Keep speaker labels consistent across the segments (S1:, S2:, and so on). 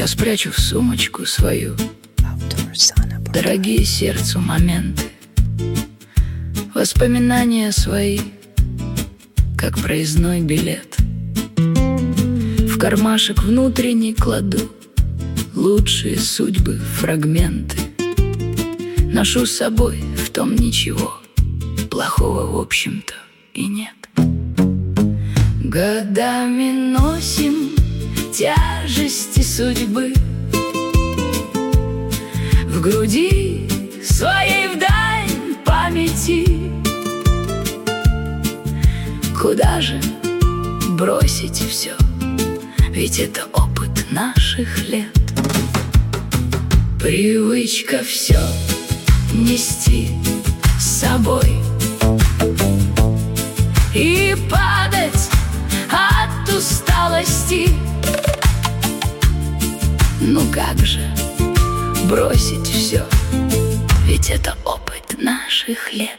S1: Я спрячу в сумочку свою дорогие сердцу моменты, воспоминания свои, как проездной билет. В кармашек внутренний кладу лучшие судьбы, фрагменты. Ношу с собой, в том ничего плохого, в общем-то, и нет. Годами носим тяжести судьбы в груди своей вдаль памяти. Куда же бросить все? Ведь это опыт наших лет. Привычка все нести с собой и падать от усталости. Ну как же бросить все? Ведь это опыт наших лет.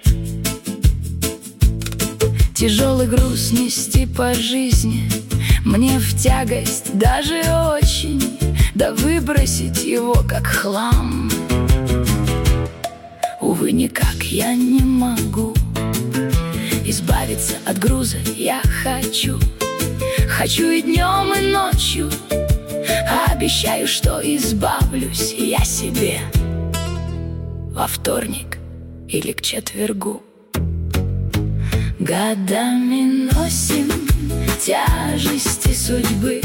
S1: Тяжелый груз нести по жизни мне в тягость даже очень, да выбросить его как хлам увы, никак я не могу. Избавиться от груза я хочу. Хочу и днем, и ночью. Обещаю, что избавлюсь я себе во вторник или к четвергу. Годами носим тяжести судьбы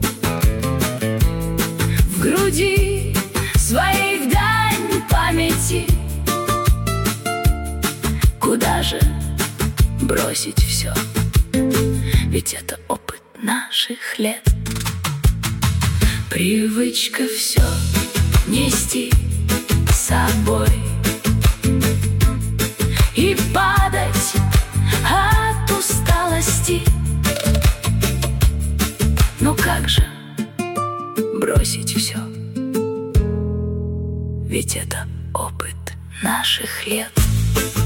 S1: в груди своей вдаль памяти. Куда же бросить все? Ведь это опыт наших лет. Привычка все нести с собой и падать от усталости. Ну как же бросить все? Ведь это опыт наших лет.